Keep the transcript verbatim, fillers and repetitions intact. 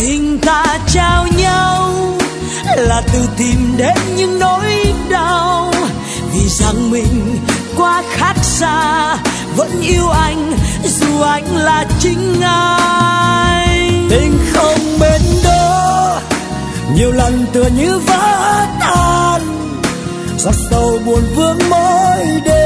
Tình ta trao nhau là tự tìm đến những nỗi đau, vì rằng mình quá khác xa, vẫn yêu anh dù anh là chính anh. Tình không bên đó nhiều lần tựa như vỡ tan, giọt sầu buồn vương mỗi đêm.